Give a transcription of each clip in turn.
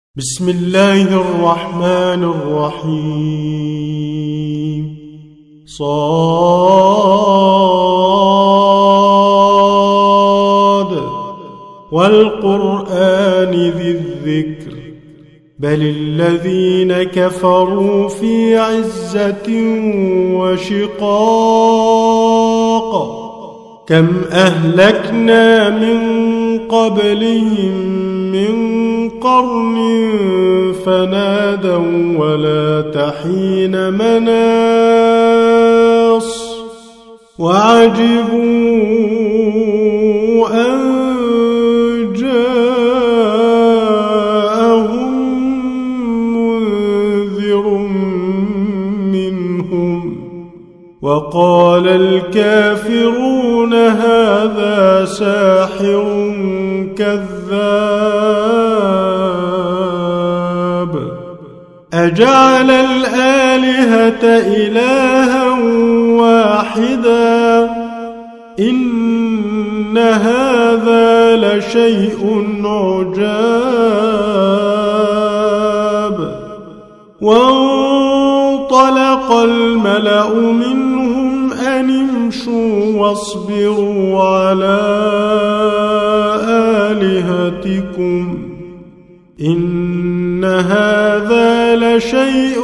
بسم الله الرحمن الرحيم صاد والقرآن ذي الذكر بل الذين كفروا في عزة وشقاق كم أهلكنا من قبلهم من قرن فنادوا ولا تحين مناص وعجبوا أن جاءهم منذر منهم وقال الكافرون هذا ساحر كذاب أجعل الآلهة إلها واحدا إن هذا لشيء عجاب وانطلق الملأ منهم أن امشوا واصبروا على آلهتكم إن هذا لشيء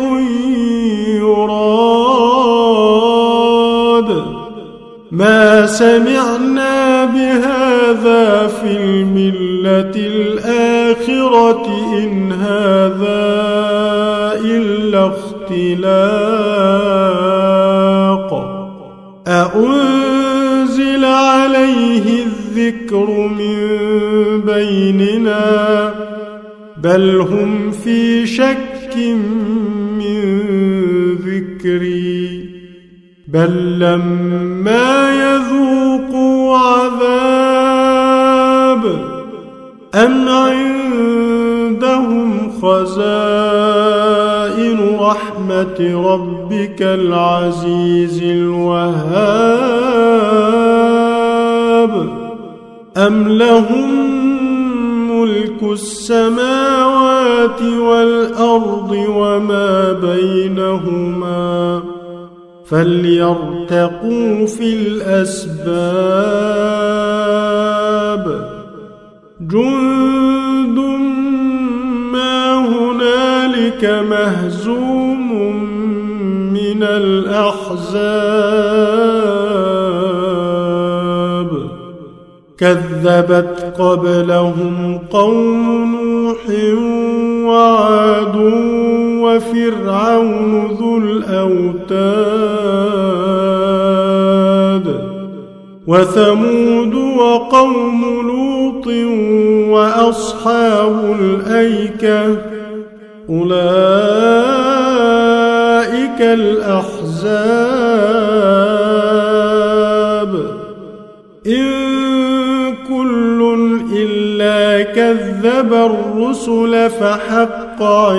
يراد ما سمعنا بهذا في الملة الآخرة إن هذا إلا اختلاق أأنزل عليه الذكر من بيننا بل هم في شك من ذكري بل لما يذوقوا عذاب أم عندهم خزائن رحمة ربك العزيز الوهاب أم لهم ملك السماوات والأرض وما بينهما فليرتقوا في الأسباب جند ما هنالك مهزوم من الأحزاب كذبت قبلهم قوم نوح وعاد وفرعون ذو الأوتاد وثمود وقوم لوط وأصحاب الأيكة أولئك الأحزاب إن كل إلا كذب الرسل فحق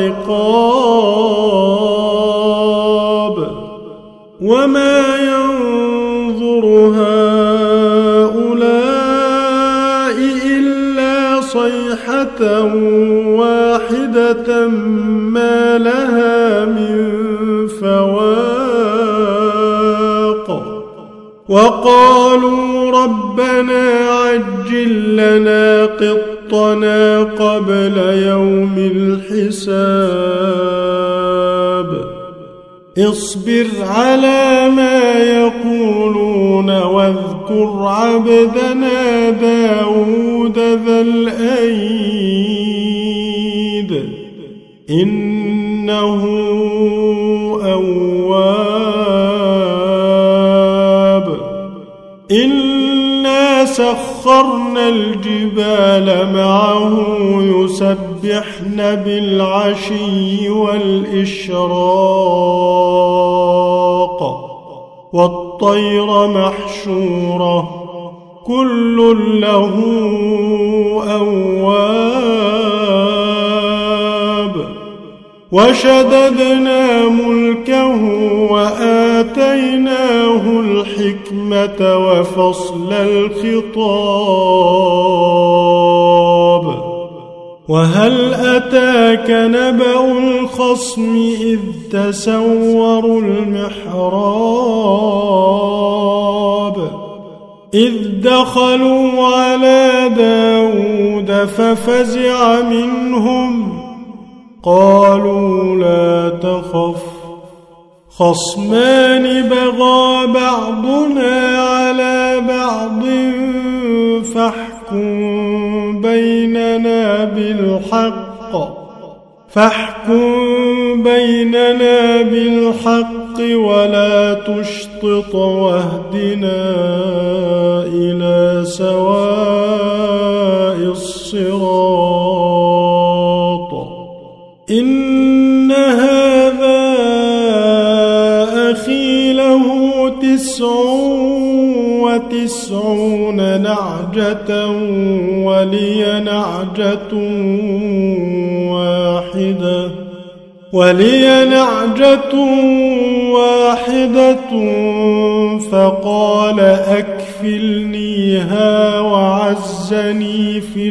عقاب وما ينظر هؤلاء إلا صيحة واحدة ما لها من فواق وقالوا ربنا عجل لنا قطنا قبل يوم الحساب اصبر على ما يقولون واذكر عبدنا داود ذا الأيد إنه أواب إنا سخرنا الجبال معه يسبحن بالعشي والإشراق والطير محشورة كل له أواب وشددنا ملكه وآتيناه الحكمة وفصل الخطاب وهل أتاك نبأ الخصم إذ تسوروا المحراب إذ دخلوا على داود ففزع منهم قالوا لا تخف خصمان بغى بعضنا على بعض فاحكم بيننا بالحق ولا تشطط واهدنا إلى سواء الصراط إن هذا أخي له 99 نعجة ولي نعجة واحدة فقال أكفلنيها وعزني في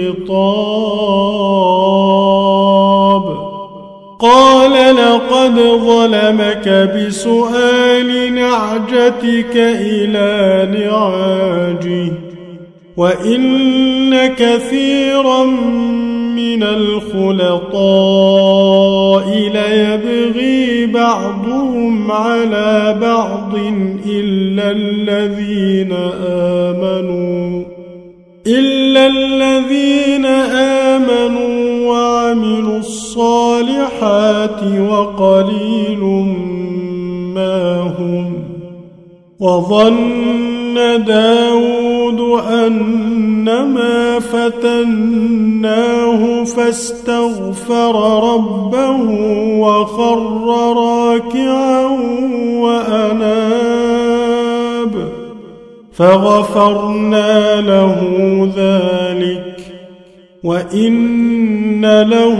الخطاب قال لقد ظلمك بسؤال نعجتك إلى نعاجه وإن كثيرا من الخلطاء ليبغي بعضهم على بعض إلا الذين آمنوا وعملوا الصالحات وقليل ما هم وظن داود أنما فتناه فاستغفر ربه وخر راكعا وأناب فغفرنا له ذلك وإن له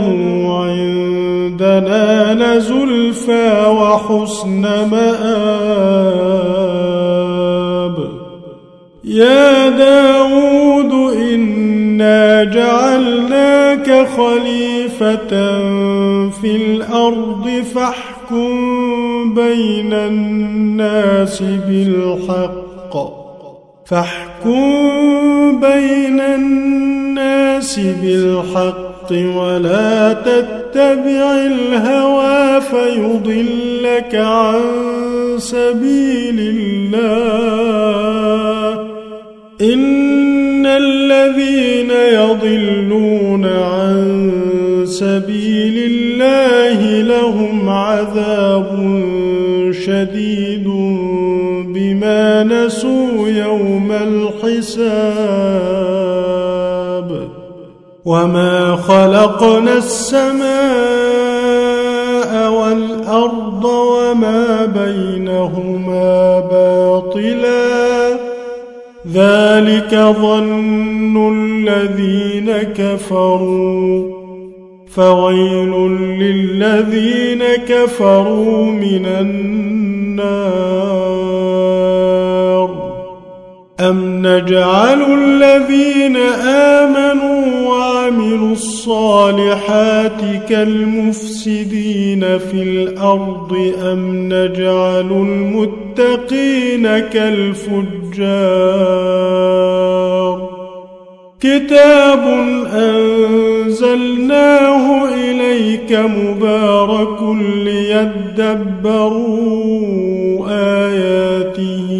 عندنا لزلفى وحسن مآب يا داود إنا جعلناك خليفة في الأرض فاحكم بين الناس بالحق ولا تتبع الهوى فيضلك عن سبيل الله إن الذين يضلون عن سبيل الله لهم عذاب شديد بما نسوا يوم الحساب وما خلقنا السماء والأرض وما بينهما باطلا ذلك ظن الذين كفروا فويل للذين كفروا من النار أم نجعل الذين آمنوا وعملوا الصالحات كالمفسدين في الأرض أم نجعل المتقين كالفجار كتاب أنزلناه إليك مبارك ليدبروا آياته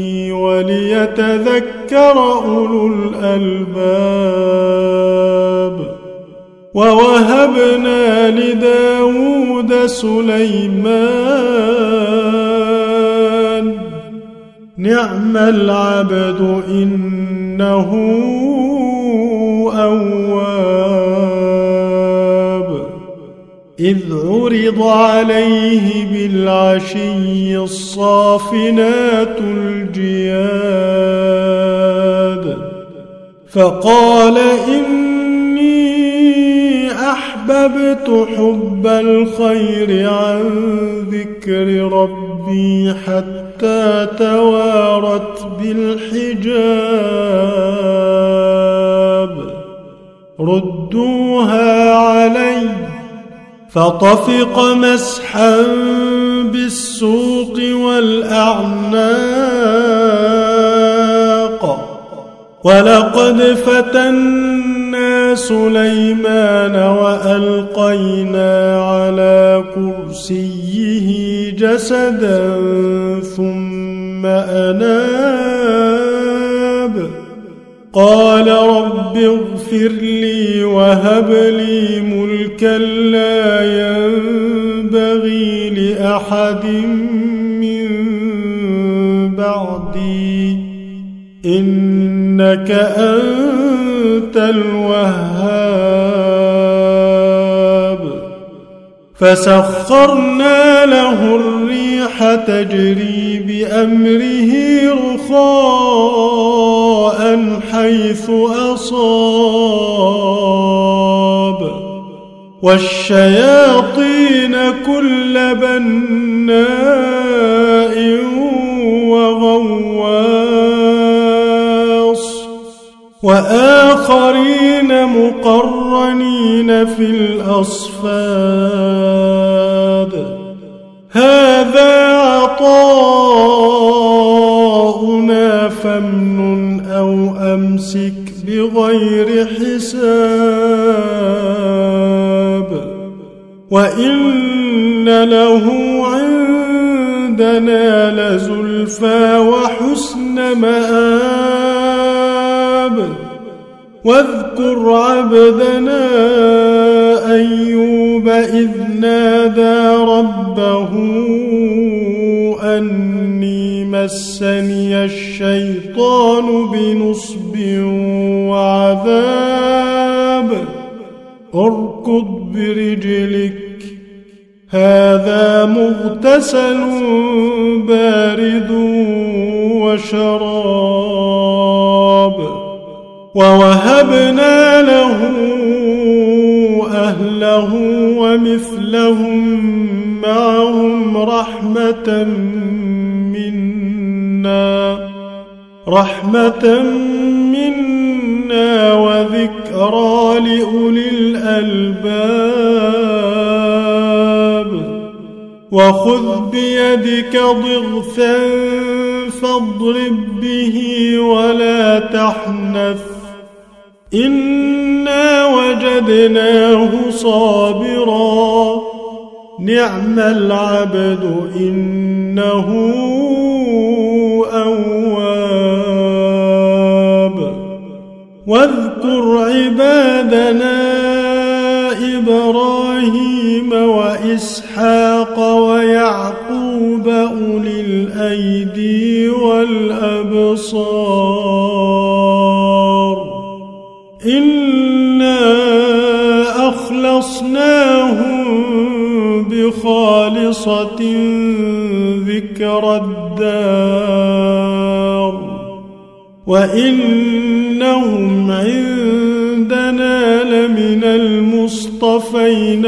وليتذكر أولو الألباب ووهبنا لداود سليمان نعم العبد إنه أواب إذ عرض عليه بالعشي الصافنات الجياد فقال إني أحببت حب الخير عن ذكر ربي حتى توارت بالحجاب ردوها علي. فطفق مسحا بالسوق والأعناق. ولقد فتنا سليمان وألقينا على كرسيه جسدا ثم أناب. قال رب اغفر لي وهب لي ملكا لا ينبغي لأحد من بعدي إنك أنت الوهاب. فسخرنا له الريح تجري بأمره رخاء حيث أصاب. والشياطين كل بناء وغواص وآخرين مقرنين في الأصفاد. هذا عطاؤنا فامنن أو أمسك بغير حساب. وإن له عندنا لزلفى وحسن مآب. واذكر عبدنا أيوب إذ نادى ربه أني مسني الشيطان بنصب وعذاب. اركض برجلك هذا مغتسل بارد وشراب. ووهبنا له أهله ومثلهم معهم رحمة منا وذكرى لأولي الألباب. وخذ بيدك ضغثا فاضرب به ولا تحنث إنا وجدناه صابرا نعم العبد إنه أواب. واذكر عبادنا إبراهيم وإسحاق ويعقوب أولي الأيدي والأبصار إنا أخلصناهم بخالصة ذكر الدار وإنهم عندنا لمن المصطفين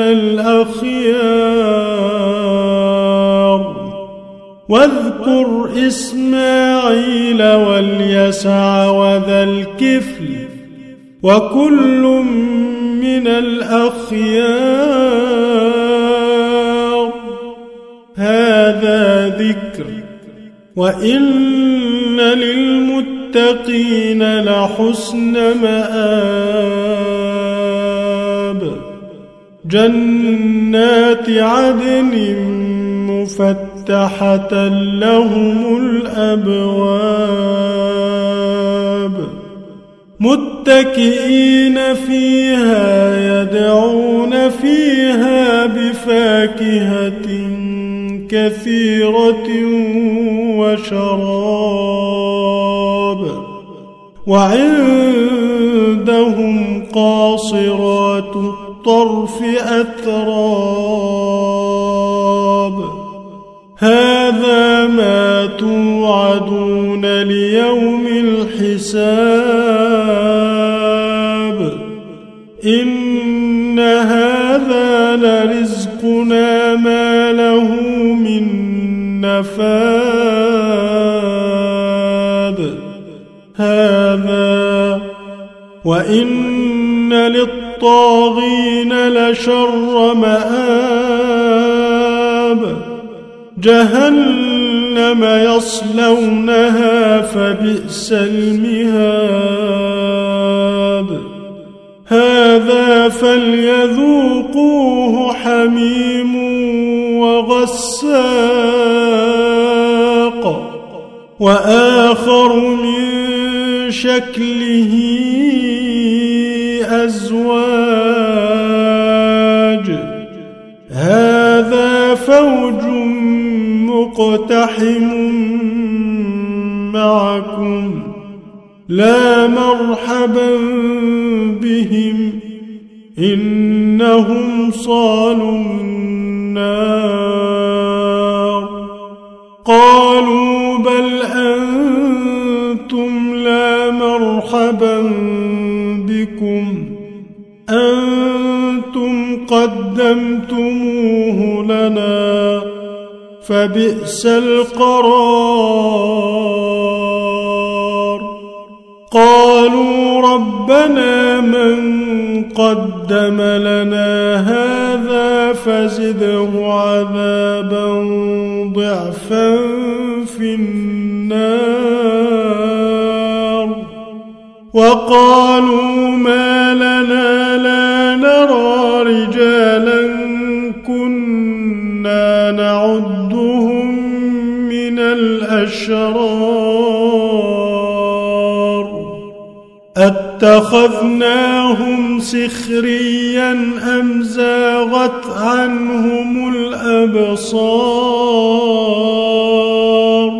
الأخيار. واذكر إسماعيل واليسع وذا الكفل وكل من الأخيار. هذا ذكر وإن للمتقين لحسن مآب. جنات عدن مفتحة لهم الأبواب متكئين فيها يدعون فيها بفاكهة كثيرة وشراب. وعندهم قاصرات الطرف أتراب. هذا ما توعدون ليوم الحساب. إن هذا لرزقنا ما له من نفاد. هذا وإن للطاغين لشر مآب جهنم يصلونها فبئس المهاد هذا فليذوقوه حميم وغساق وآخر من شكله أزواج هذا فوج مقتحم معكم لا مرحبا بهم إنهم صالوا النار قالوا بل أنتم لا مرحبا بكم أنتم قدمتموه لنا فبئس القرار قالوا ربنا من قدم لنا هذا فزده عذابا ضعفا في النار وقالوا ما لنا لا نرى رجالا كنا نعدهم من الأشرار أتخذناهم سخريا أم زاغت عنهم الأبصار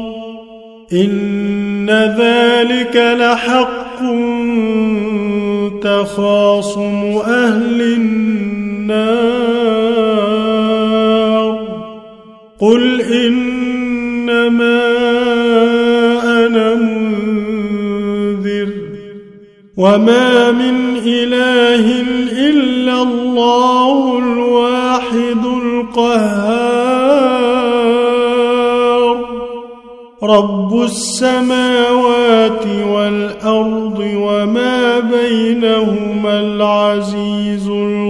إن ذلك لحق تخاصم أهل النار قل إنما أنا منذر وما من إله إلا الله الواحد القهار رب السماوات والأرض وما بينهما العزيز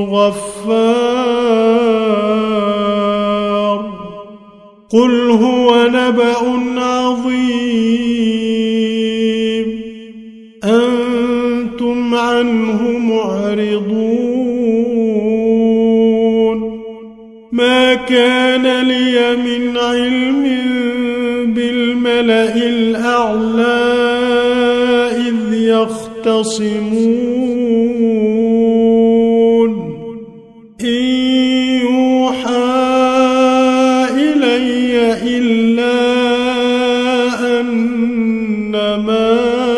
الغفار قل هو نبأ عظيم أنتم عنه معرضون ما كان لي من علم بالملأ الأعلى إذ يختصمون إن يوحى إلي إلا أنما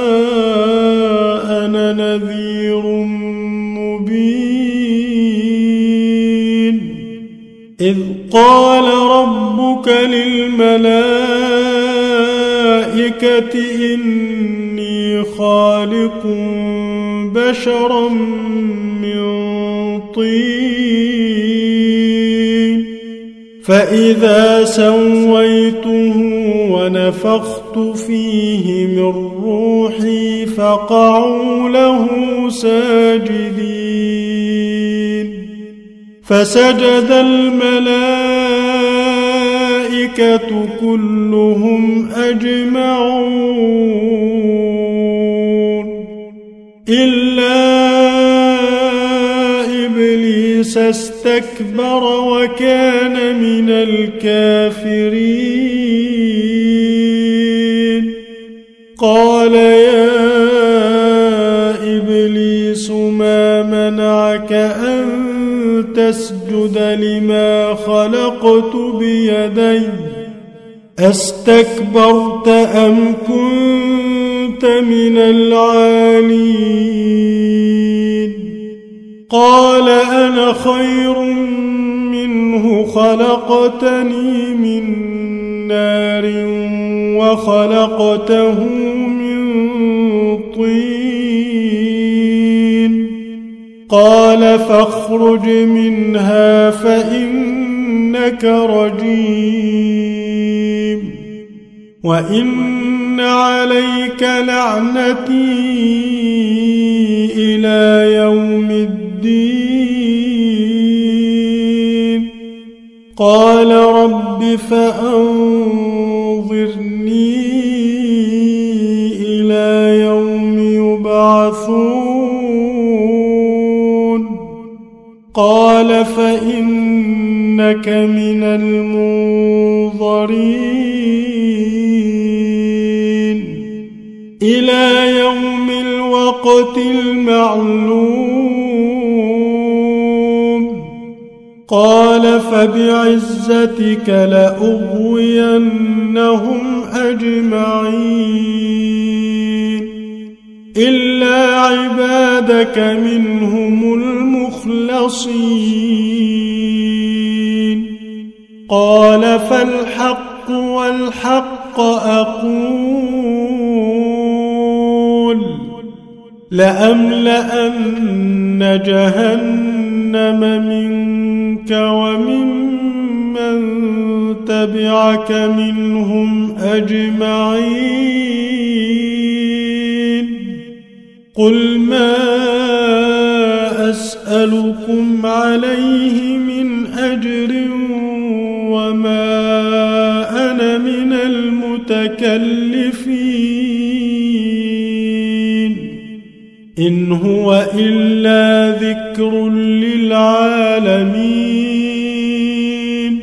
أنا نذير مبين إذ قال ربك للملائكة إني خالق بشرا من طين فإذا سويته ونفخت فيه من روحي فقعوا له ساجدين فسجد الملائكة كلهم أجمعون إلا إبليس استكبر وكان من الكافرين قال يا إبليس ما منعك أن تسجد لما خلقت بيدي أستكبرت أم كنت من العالين قال أنا خير منه خلقتني من نار وخلقته من طين قال فاخرج منها فإنك رجيم وإن عليك لعنتي إلى يوم الدين قال رب فأنظرني إلى يوم يبعثون قال فإنك من المنظرين إلى يوم الوقت المعلوم قال فبعزتك لأغوينهم أجمعين إلا عبادك منهم المخلصين قال فالحق والحق أقول لأملأن جهنم منك وممن تبعك منهم أجمعين قل ما أسألكم عليه من أجر وما أنا من المتكلفين إن هو إلا ذكر للعالمين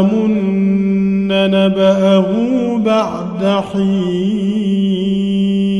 ولتعلمن نبأه بعد حين